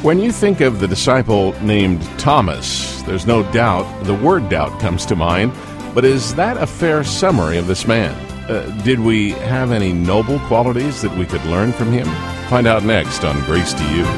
When you think of the disciple named Thomas, there's no doubt the word doubt comes to mind. But is that a fair summary of this man? Did we have any noble qualities that we could learn from him? Find out next on Grace to You.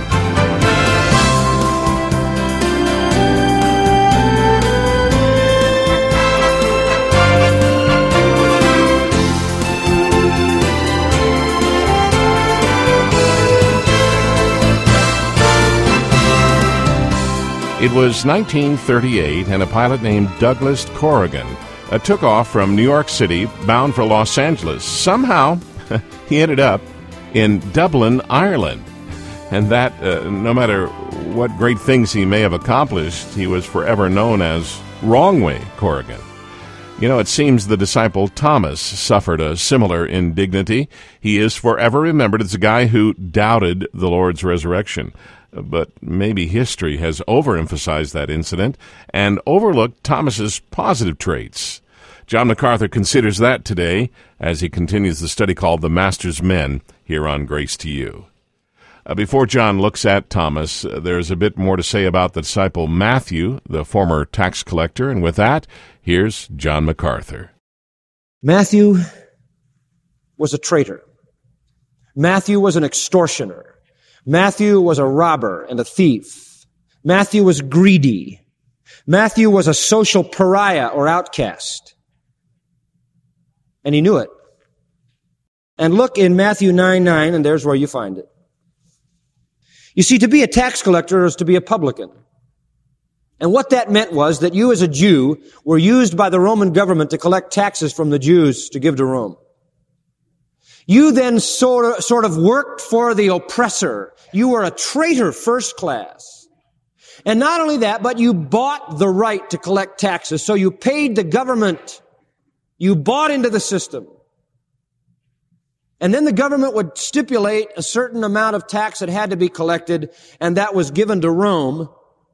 It was 1938, and a pilot named Douglas Corrigan took off from New York City, bound for Los Angeles. Somehow, he ended up in Dublin, Ireland. And that, no matter what great things he may have accomplished, he was forever known as Wrong Way Corrigan. You know, it seems the disciple Thomas suffered a similar indignity. He is forever remembered as a guy who doubted the Lord's resurrection. But maybe history has overemphasized that incident and overlooked Thomas's positive traits. John MacArthur considers that today as he continues the study called The Master's Men here on Grace to You. Before John looks at Thomas, there's a bit more to say about the disciple Matthew, the former tax collector, and with that, here's John MacArthur. Matthew was a traitor. Matthew was an extortioner. Matthew was a robber and a thief. Matthew was greedy. Matthew was a social pariah or outcast. And he knew it. And look in Matthew 9:9, and there's where you find it. You see, to be a tax collector is to be a publican. And what that meant was that you as a Jew were used by the Roman government to collect taxes from the Jews to give to Rome. You then sort of worked for the oppressor. You were a traitor first class. And not only that, but you bought the right to collect taxes. So you paid the government. You bought into the system. And then the government would stipulate a certain amount of tax that had to be collected, and that was given to Rome.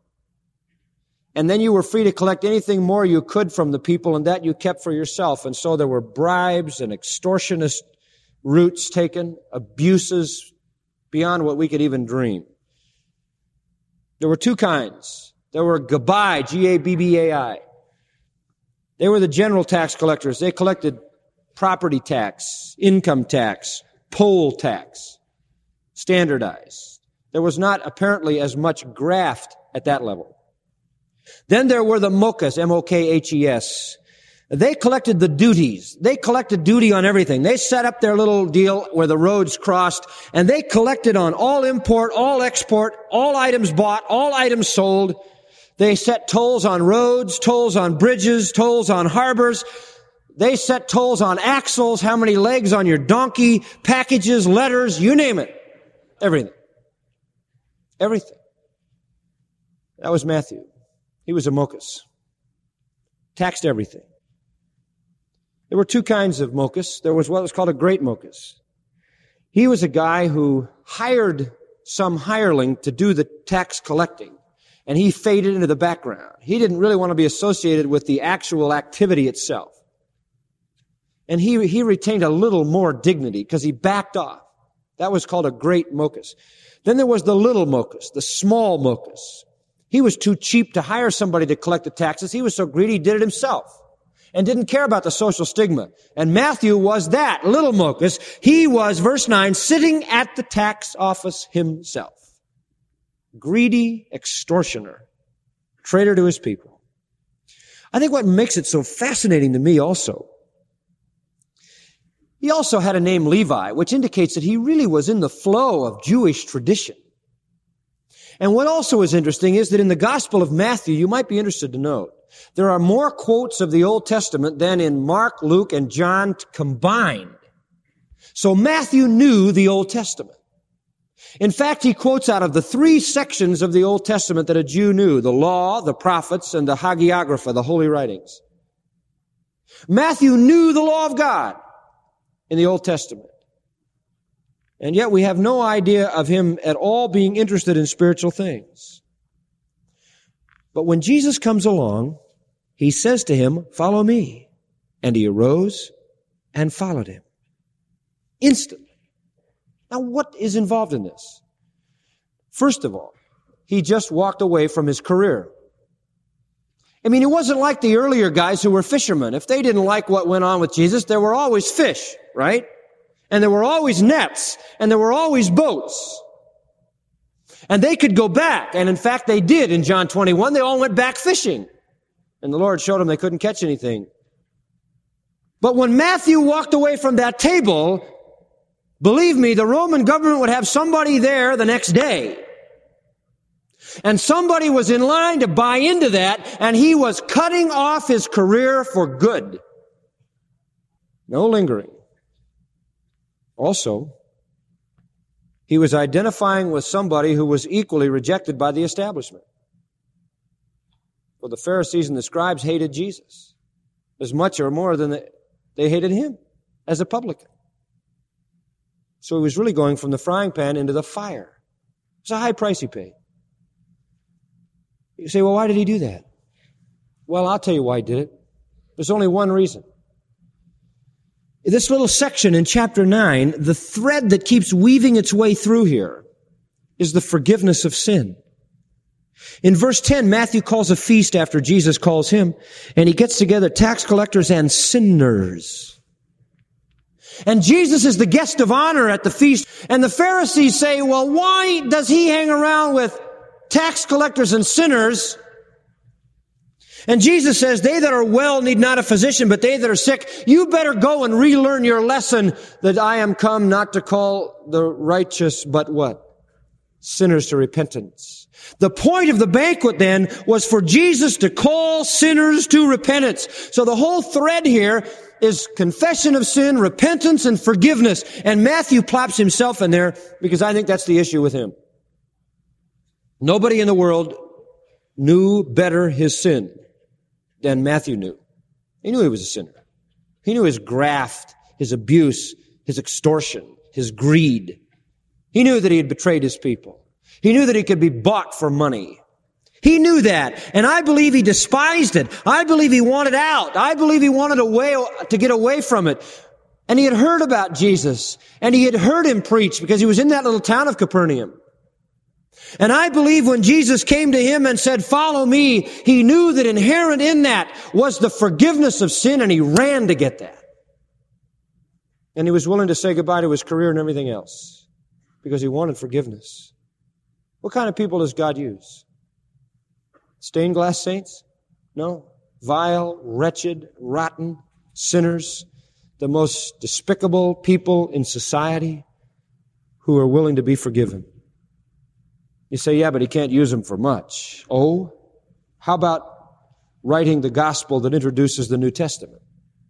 And then you were free to collect anything more you could from the people, and that you kept for yourself. And so there were bribes and extortionist routes taken, abuses beyond what we could even dream. There were two kinds. There were Gabbai, G-A-B-B-A-I. They were the general tax collectors. They collected property tax, income tax, poll tax, standardized. There was not apparently as much graft at that level. Then there were the Mokas, M-O-K-H-E-S. They collected the duties. They collected duty on everything. They set up their little deal where the roads crossed, and they collected on all import, all export, all items bought, all items sold. They set tolls on roads, tolls on bridges, tolls on harbors. They set tolls on axles, how many legs on your donkey, packages, letters, you name it. Everything. Everything. That was Matthew. He was a Mokas. Taxed everything. There were two kinds of Mokas. There was what was called a great Mokas. He was a guy who hired some hireling to do the tax collecting, and he faded into the background. He didn't really want to be associated with the actual activity itself. And he retained a little more dignity because he backed off. That was called a great Mokas. Then there was the little Mokas, the small Mokas. He was too cheap to hire somebody to collect the taxes. He was so greedy he did it himself and didn't care about the social stigma. And Matthew was that little Mokas. He was, verse 9, sitting at the tax office himself. Greedy extortioner, traitor to his people. I think what makes it so fascinating to me also, he also had a name Levi, which indicates that he really was in the flow of Jewish tradition. And what also is interesting is that in the Gospel of Matthew, you might be interested to note, there are more quotes of the Old Testament than in Mark, Luke, and John combined. So Matthew knew the Old Testament. In fact, he quotes out of the three sections of the Old Testament that a Jew knew, the Law, the Prophets, and the Hagiographa, the Holy Writings. Matthew knew the law of God in the Old Testament. And yet we have no idea of him at all being interested in spiritual things. But when Jesus comes along, he says to him, "Follow me." And he arose and followed him. Instantly. Now what is involved in this? First of all, he just walked away from his career. I mean, it wasn't like the earlier guys who were fishermen. If they didn't like what went on with Jesus, there were always fish, right? And there were always nets, and there were always boats. And they could go back, and in fact they did in John 21. They all went back fishing. And the Lord showed them they couldn't catch anything. But when Matthew walked away from that table, believe me, the Roman government would have somebody there the next day. And somebody was in line to buy into that, and he was cutting off his career for good. No lingering. Also, he was identifying with somebody who was equally rejected by the establishment. Well, the Pharisees and the scribes hated Jesus as much or more than they hated him as a publican. So he was really going from the frying pan into the fire. It's a high price he paid. You say, well, why did he do that? Well, I'll tell you why he did it. There's only one reason. This little section in chapter 9, the thread that keeps weaving its way through here is the forgiveness of sin. In verse 10, Matthew calls a feast after Jesus calls him, and he gets together tax collectors and sinners. And Jesus is the guest of honor at the feast, and the Pharisees say, well, why does he hang around with tax collectors and sinners? And Jesus says, they that are well need not a physician, but they that are sick, you better go and relearn your lesson that I am come not to call the righteous, but what? Sinners to repentance. The point of the banquet then was for Jesus to call sinners to repentance. So the whole thread here is confession of sin, repentance, and forgiveness. And Matthew plops himself in there because I think that's the issue with him. Nobody in the world knew better his sin than Matthew knew. He knew he was a sinner. He knew his graft, his abuse, his extortion, his greed. He knew that he had betrayed his people. He knew that he could be bought for money. He knew that. And I believe he despised it. I believe he wanted out. I believe he wanted to get away from it. And he had heard about Jesus. And he had heard him preach because he was in that little town of Capernaum. And I believe when Jesus came to him and said, follow me, he knew that inherent in that was the forgiveness of sin, and he ran to get that. And he was willing to say goodbye to his career and everything else because he wanted forgiveness. What kind of people does God use? Stained glass saints? No. Vile, wretched, rotten sinners, the most despicable people in society who are willing to be forgiven. You say, yeah, but he can't use them for much. Oh, how about writing the gospel that introduces the New Testament?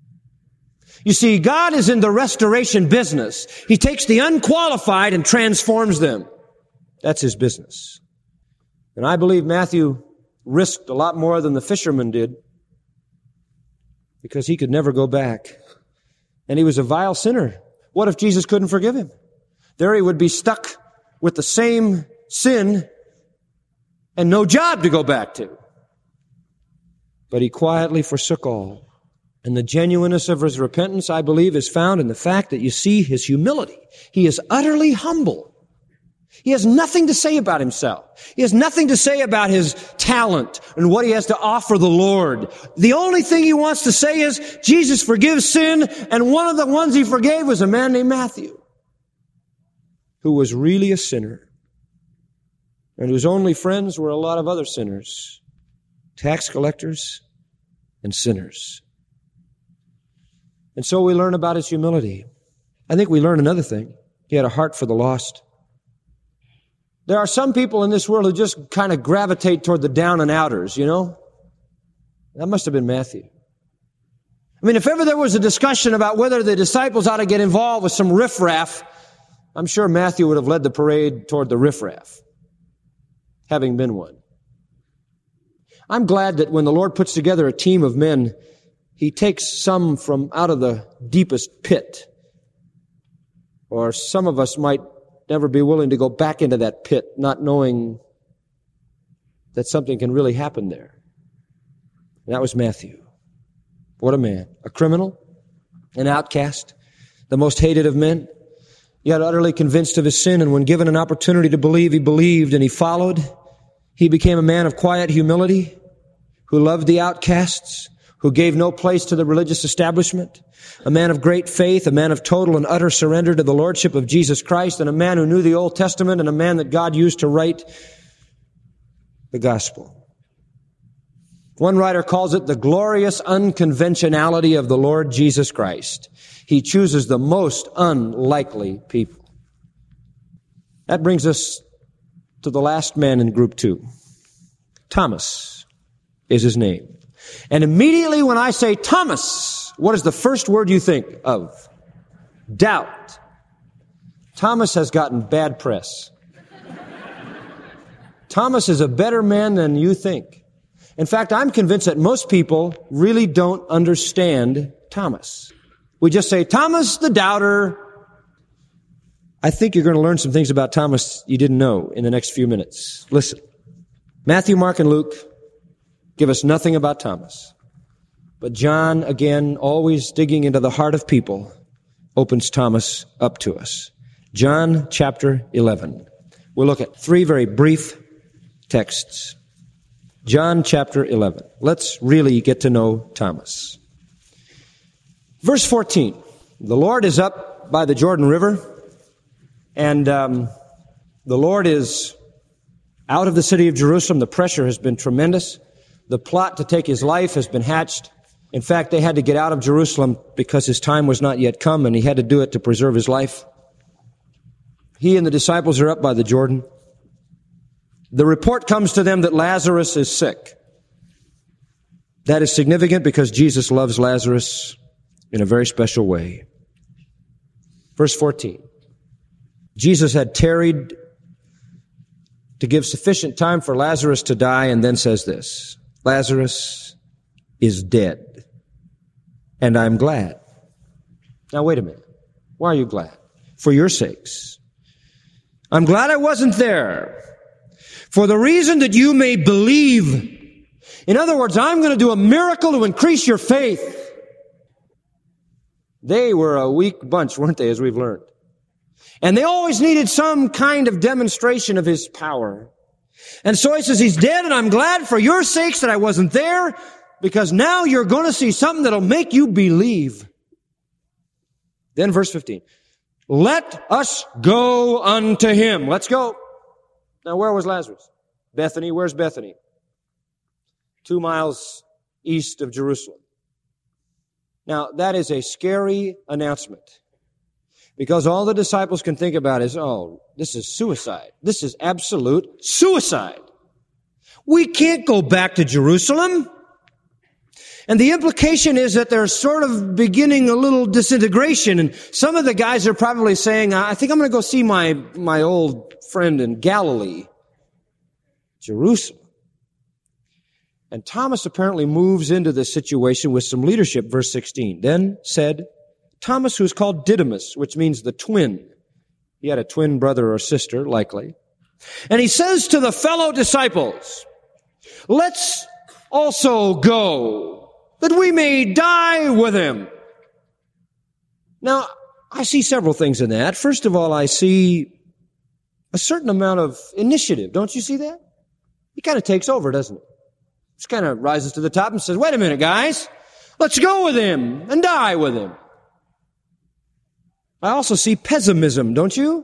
You see, God is in the restoration business. He takes the unqualified and transforms them. That's his business. And I believe Matthew risked a lot more than the fisherman did because he could never go back. And he was a vile sinner. What if Jesus couldn't forgive him? There he would be stuck with the same sin and no job to go back to. But he quietly forsook all. And the genuineness of his repentance, I believe, is found in the fact that you see his humility. He is utterly humble. He has nothing to say about himself. He has nothing to say about his talent and what he has to offer the Lord. The only thing he wants to say is, Jesus forgives sin, and one of the ones he forgave was a man named Matthew, who was really a sinner, and whose only friends were a lot of other sinners, tax collectors and sinners. And so we learn about his humility. I think we learn another thing. He had a heart for the lost. There are some people in this world who just kind of gravitate toward the down and outers, you know? That must have been Matthew. I mean, if ever there was a discussion about whether the disciples ought to get involved with some riffraff, I'm sure Matthew would have led the parade toward the riffraff, having been one. I'm glad that when the Lord puts together a team of men, he takes some from out of the deepest pit. Or some of us might never be willing to go back into that pit, not knowing that something can really happen there. And that was Matthew. What a man. A criminal, an outcast, the most hated of men, yet utterly convinced of his sin. And when given an opportunity to believe, he believed and he followed. He became a man of quiet humility, who loved the outcasts, who gave no place to the religious establishment, a man of great faith, a man of total and utter surrender to the Lordship of Jesus Christ, and a man who knew the Old Testament, and a man that God used to write the gospel. One writer calls it the glorious unconventionality of the Lord Jesus Christ. He chooses the most unlikely people. That brings us to the last man in group 2. Thomas is his name. And immediately when I say Thomas, what is the first word you think of? Doubt. Thomas has gotten bad press. Thomas is a better man than you think. In fact, I'm convinced that most people really don't understand Thomas. We just say, Thomas the doubter. I think you're going to learn some things about Thomas you didn't know in the next few minutes. Listen. Matthew, Mark, and Luke give us nothing about Thomas. But John, again, always digging into the heart of people, opens Thomas up to us. John chapter 11. We'll look at 3 very brief texts. John chapter 11. Let's really get to know Thomas. Verse 14. The Lord is up by the Jordan River, and the Lord is out of the city of Jerusalem. The pressure has been tremendous. The plot to take his life has been hatched. In fact, they had to get out of Jerusalem because his time was not yet come, and he had to do it to preserve his life. He and the disciples are up by the Jordan. The report comes to them that Lazarus is sick. That is significant because Jesus loves Lazarus in a very special way. Verse 14. Jesus had tarried to give sufficient time for Lazarus to die, and then says this, Lazarus is dead, and I'm glad. Now wait a minute. Why are you glad? For your sakes. I'm glad I wasn't there, for the reason that you may believe. In other words, I'm going to do a miracle to increase your faith. They were a weak bunch, weren't they, as we've learned? And they always needed some kind of demonstration of his power. And so he says, he's dead, and I'm glad for your sakes that I wasn't there, because now you're going to see something that'll make you believe. Then verse 15. Let us go unto him. Let's go. Now, where was Lazarus? Bethany. Where's Bethany? 2 miles east of Jerusalem. Now, that is a scary announcement, because all the disciples can think about is, oh, this is suicide. This is absolute suicide. We can't go back to Jerusalem. And the implication is that they're sort of beginning a little disintegration. And some of the guys are probably saying, I think I'm going to go see my old friend in Galilee, Jerusalem. And Thomas apparently moves into this situation with some leadership. Verse 16. Then said Thomas, who is called Didymus, which means the twin. He had a twin brother or sister, likely. And he says to the fellow disciples, let's also go, that we may die with him. Now, I see several things in that. First of all, I see a certain amount of initiative. Don't you see that? He kind of takes over, doesn't he? Just kind of rises to the top and says, wait a minute, guys. Let's go with him and die with him. I also see pessimism, don't you?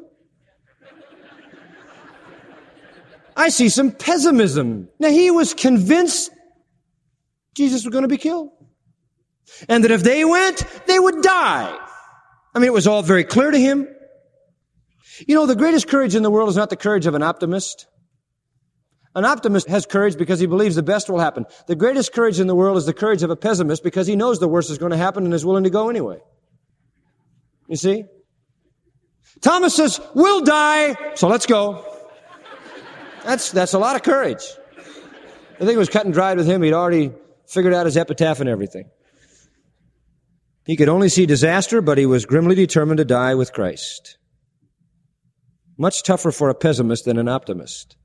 I see some pessimism. Now, he was convinced Jesus was going to be killed. And that if they went, they would die. I mean, it was all very clear to him. You know, the greatest courage in the world is not the courage of an optimist. An optimist has courage because he believes the best will happen. The greatest courage in the world is the courage of a pessimist because he knows the worst is going to happen and is willing to go anyway. You see? Thomas says, we'll die, so let's go. That's a lot of courage. I think it was cut and dried with him. He'd already figured out his epitaph and everything. He could only see disaster, but he was grimly determined to die with Christ. Much tougher for a pessimist than an optimist.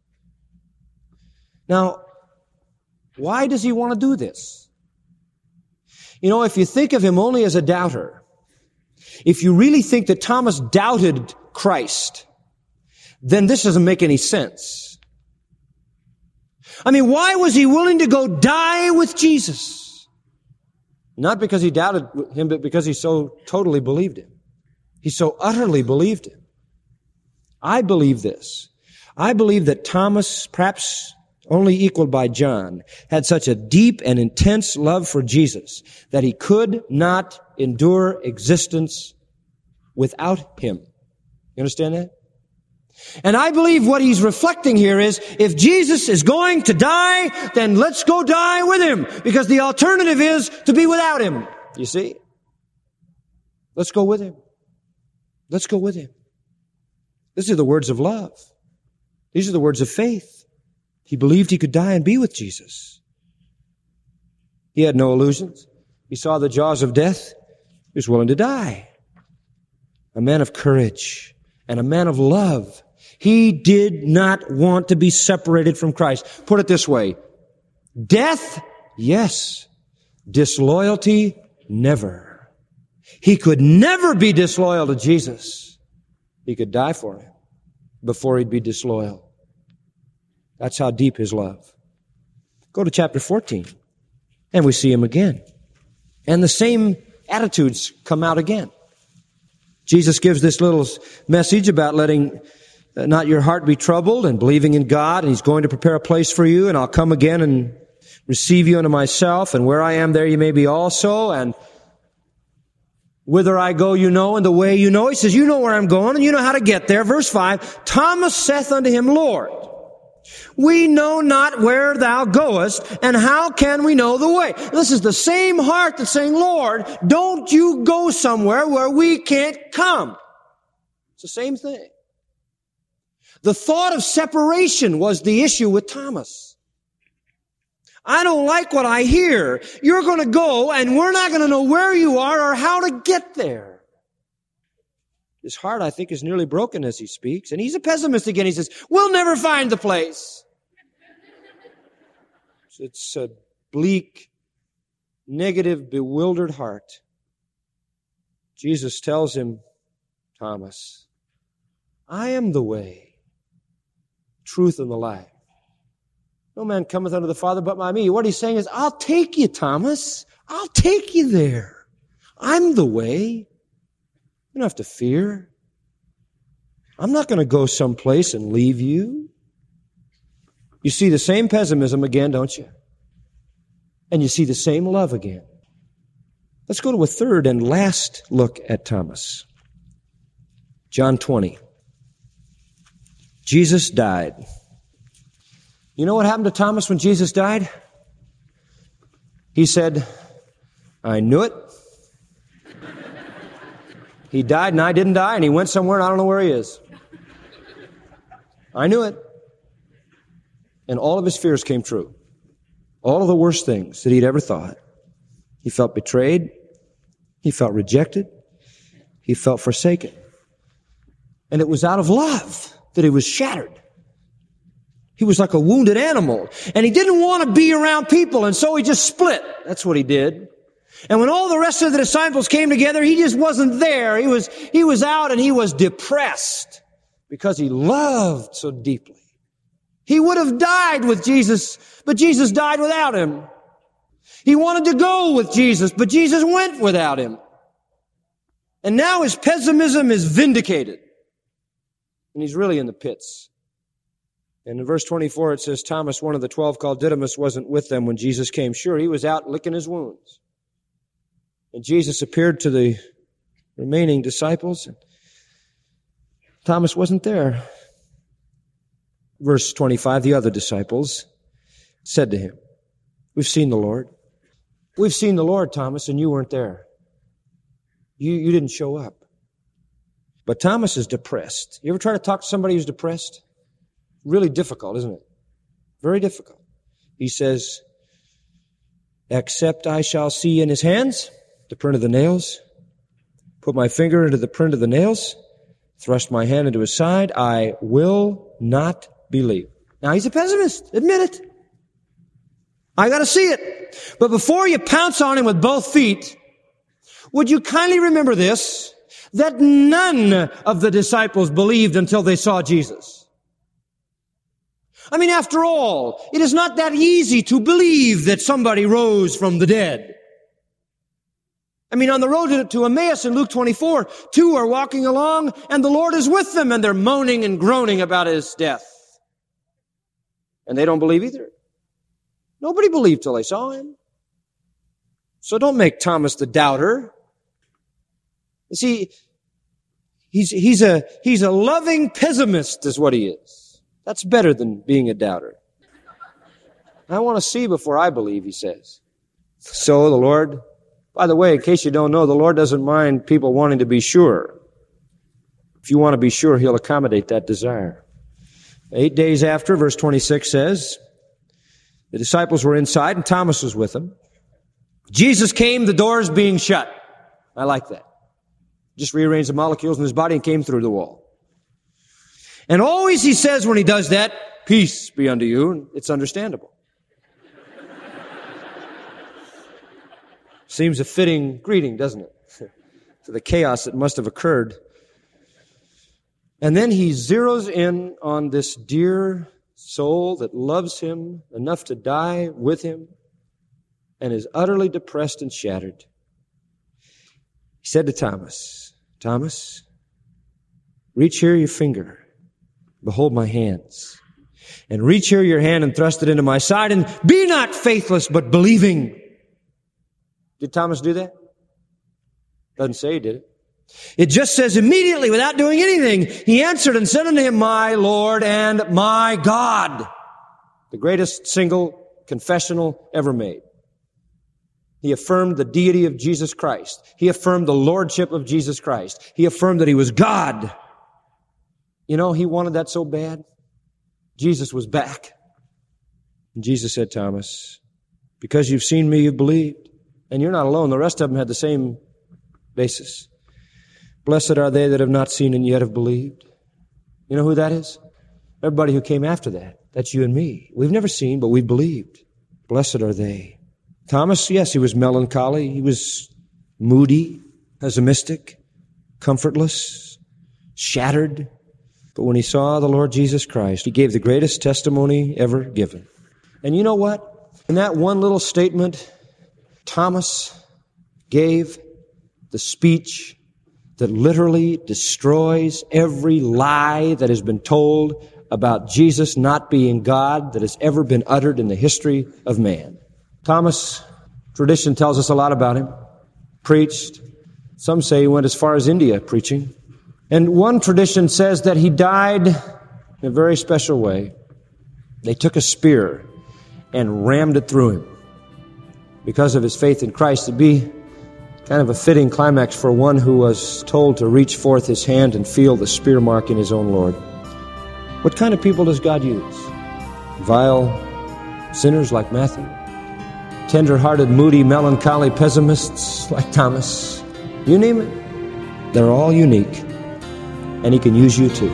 Now, why does he want to do this? You know, if you think of him only as a doubter, if you really think that Thomas doubted Christ, then this doesn't make any sense. I mean, why was he willing to go die with Jesus? Not because he doubted him, but because he so totally believed him. He so utterly believed him. I believe this. I believe that Thomas, perhaps only equaled by John, had such a deep and intense love for Jesus that he could not endure existence without him. You understand that? And I believe what he's reflecting here is, if Jesus is going to die, then let's go die with him, because the alternative is to be without him. You see? Let's go with him. Let's go with him. These are the words of love. These are the words of faith. He believed he could die and be with Jesus. He had no illusions. He saw the jaws of death. He was willing to die. A man of courage and a man of love. He did not want to be separated from Christ. Put it this way. Death, yes. Disloyalty, never. He could never be disloyal to Jesus. He could die for him before he'd be disloyal. That's how deep his love. Go to chapter 14, and we see him again. And the same attitudes come out again. Jesus gives this little message about letting not your heart be troubled and believing in God, and he's going to prepare a place for you, and I'll come again and receive you unto myself, and where I am, there you may be also, and whither I go you know, and the way you know. He says, you know where I'm going, and you know how to get there. Verse 5, Thomas saith unto him, Lord, we know not where thou goest, and how can we know the way? This is the same heart that's saying, Lord, don't you go somewhere where we can't come. It's the same thing. The thought of separation was the issue with Thomas. I don't like what I hear. You're going to go, and we're not going to know where you are or how to get there. His heart, I think, is nearly broken as he speaks. And he's a pessimist again. He says, we'll never find the place. It's a bleak, negative, bewildered heart. Jesus tells him, Thomas, I am the way, truth, and the life. No man cometh unto the Father but by me. What he's saying is, I'll take you, Thomas. I'll take you there. I'm the way. You don't have to fear. I'm not going to go someplace and leave you. You see the same pessimism again, don't you? And you see the same love again. Let's go to a third and last look at Thomas. John 20. Jesus died. You know what happened to Thomas when Jesus died? He said, I knew it. He died and I didn't die, and he went somewhere and I don't know where he is. I knew it. And all of his fears came true. All of the worst things that he'd ever thought. He felt betrayed. He felt rejected. He felt forsaken. And it was out of love that he was shattered. He was like a wounded animal. And he didn't want to be around people, and so he just split. That's what he did. And when all the rest of the disciples came together, he just wasn't there. He was out, and he was depressed because he loved so deeply. He would have died with Jesus, but Jesus died without him. He wanted to go with Jesus, but Jesus went without him. And now his pessimism is vindicated. And he's really in the pits. And in verse 24 it says, Thomas, one of the 12 called Didymus, wasn't with them when Jesus came. Sure, he was out licking his wounds. And Jesus appeared to the remaining disciples. And Thomas wasn't there. Verse 25, the other disciples said to him, we've seen the Lord. We've seen the Lord, Thomas, and you weren't there. You didn't show up. But Thomas is depressed. You ever try to talk to somebody who's depressed? Really difficult, isn't it? Very difficult. He says, except I shall see in his hands the print of the nails, put my finger into the print of the nails, thrust my hand into his side, I will not believe. Now he's a pessimist. Admit it. I got to see it. But before you pounce on him with both feet, would you kindly remember this, that none of the disciples believed until they saw Jesus. I mean, after all, it is not that easy to believe that somebody rose from the dead. I mean, on the road to Emmaus in Luke 24, two are walking along and the Lord is with them and they're moaning and groaning about his death. And they don't believe either. Nobody believed till they saw him. So don't make Thomas the doubter. You see, he's a loving pessimist is what he is. That's better than being a doubter. I want to see before I believe, he says. So the Lord, by the way, in case you don't know, the Lord doesn't mind people wanting to be sure. If you want to be sure, he'll accommodate that desire. 8 days after, verse 26 says, the disciples were inside and Thomas was with them. Jesus came, the doors being shut. I like that. Just rearranged the molecules in his body and came through the wall. And always he says when he does that, peace be unto you. It's understandable. Seems a fitting greeting, doesn't it? To the chaos that must have occurred. And then he zeroes in on this dear soul that loves him enough to die with him and is utterly depressed and shattered. He said to Thomas, Thomas, reach here your finger. Behold my hands. And reach here your hand and thrust it into my side and be not faithless but believing. Did Thomas do that? Doesn't say he did it. It just says immediately, without doing anything, he answered and said unto him, my Lord and my God. The greatest single confessional ever made. He affirmed the deity of Jesus Christ. He affirmed the lordship of Jesus Christ. He affirmed that he was God. You know, he wanted that so bad. Jesus was back. And Jesus said, Thomas, because you've seen me, you've believed. And you're not alone. The rest of them had the same basis. Blessed are they that have not seen and yet have believed. You know who that is? Everybody who came after that. That's you and me. We've never seen, but we've believed. Blessed are they. Thomas, yes, he was melancholy. He was moody, pessimistic, comfortless, shattered. But when he saw the Lord Jesus Christ, he gave the greatest testimony ever given. And you know what? In that one little statement, Thomas gave the speech that literally destroys every lie that has been told about Jesus not being God that has ever been uttered in the history of man. Thomas, tradition tells us a lot about him. Preached. Some say he went as far as India preaching. And one tradition says that he died in a very special way. They took a spear and rammed it through him. Because of his faith in Christ, it'd be kind of a fitting climax for one who was told to reach forth his hand and feel the spear mark in his own Lord. What kind of people does God use? Vile sinners like Matthew? Tender-hearted, moody, melancholy pessimists like Thomas? You name it. They're all unique. And he can use you too.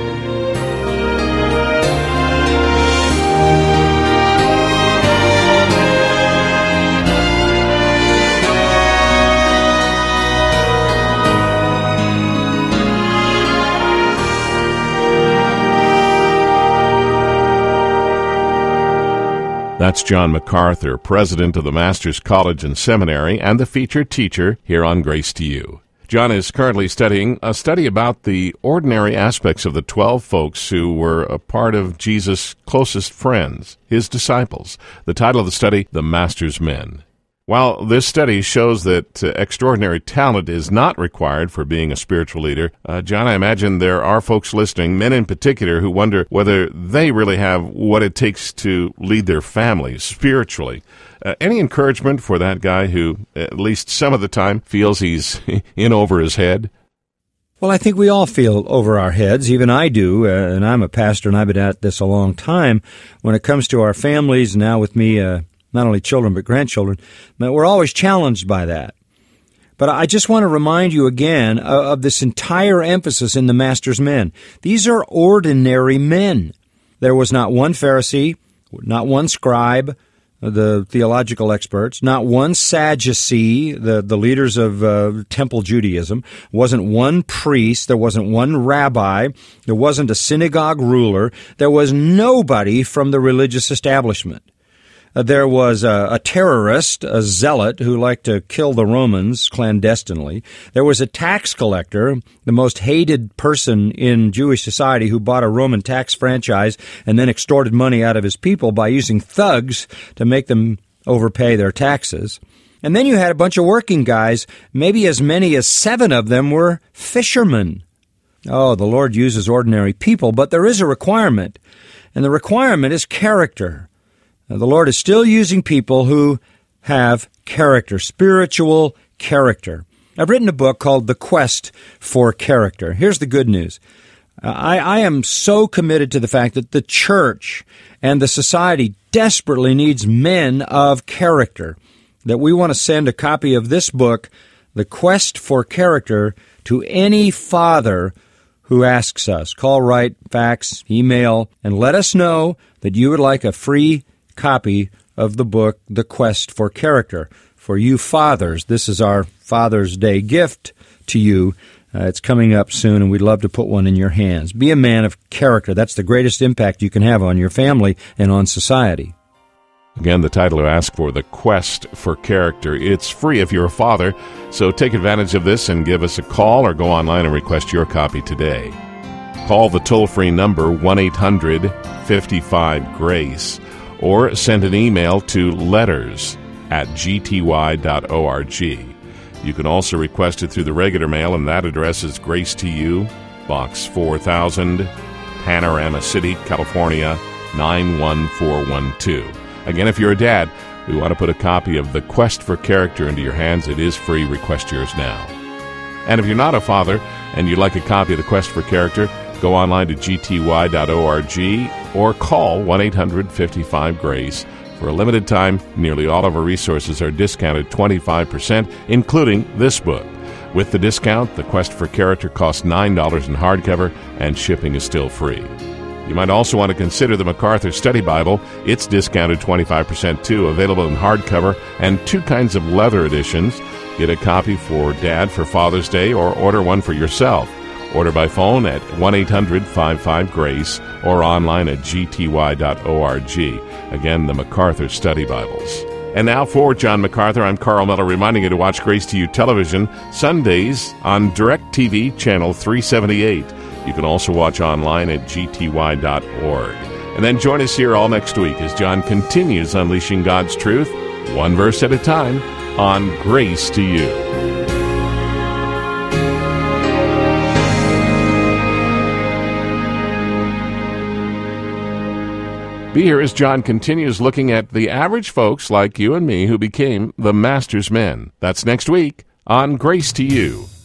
That's John MacArthur, president of the Masters College and Seminary and the featured teacher here on Grace to You. John is currently studying a study about the ordinary aspects of the 12 folks who were a part of Jesus' closest friends, his disciples. The title of the study, The Master's Men. While this study shows that extraordinary talent is not required for being a spiritual leader, John, I imagine there are folks listening, men in particular, who wonder whether they really have what it takes to lead their families spiritually. Any encouragement for that guy who, at least some of the time, feels he's in over his head? Well, I think we all feel over our heads. Even I do, and I'm a pastor, and I've been at this a long time. When it comes to our families, now with me, not only children but grandchildren, we're always challenged by that. But I just want to remind you again of this entire emphasis in the Master's Men. These are ordinary men. There was not one Pharisee, not one scribe, the theological experts, not one Sadducee, the leaders of Temple Judaism, wasn't one priest, there wasn't one rabbi, there wasn't a synagogue ruler, there was nobody from the religious establishment. There was a terrorist, a zealot, who liked to kill the Romans clandestinely. There was a tax collector, the most hated person in Jewish society, who bought a Roman tax franchise and then extorted money out of his people by using thugs to make them overpay their taxes. And then you had a bunch of working guys. Maybe as many as 7 of them were fishermen. Oh, the Lord uses ordinary people, but there is a requirement, and the requirement is character. The Lord is still using people who have character, spiritual character. I've written a book called The Quest for Character. Here's the good news. I am so committed to the fact that the church and the society desperately needs men of character that we want to send a copy of this book, The Quest for Character, to any father who asks us. Call, write, fax, email, and let us know that you would like a free copy of the book, The Quest for Character. For you fathers, this is our Father's Day gift to you. It's coming up soon, and we'd love to put one in your hands. Be a man of character. That's the greatest impact you can have on your family and on society. Again, the title to ask for, The Quest for Character. It's free if you're a father, so take advantage of this and give us a call or go online and request your copy today. Call the toll-free number 1-800-55-GRACE. or send an email to letters@gty.org. You can also request it through the regular mail, and that address is Grace to You, Box 4000, Panorama City, California, 91412. Again, if you're a dad, we want to put a copy of The Quest for Character into your hands. It is free. Request yours now. And if you're not a father and you'd like a copy of The Quest for Character, go online to gty.org or call 1-800-55-GRACE. For a limited time, nearly all of our resources are discounted 25%, including this book. With the discount, The Quest for Character costs $9 in hardcover, and shipping is still free. You might also want to consider the MacArthur Study Bible. It's discounted 25% too, available in hardcover and 2 kinds of leather editions. Get a copy for Dad for Father's Day or order one for yourself. Order by phone at 1-800-55-GRACE or online at gty.org. Again, the MacArthur Study Bibles. And now for John MacArthur, I'm Carl Miller, reminding you to watch Grace to You television Sundays on DirecTV Channel 378. You can also watch online at gty.org. And then join us here all next week as John continues unleashing God's truth, one verse at a time, on Grace to You. Be here as John continues looking at the average folks like you and me who became the Master's men. That's next week on Grace to You.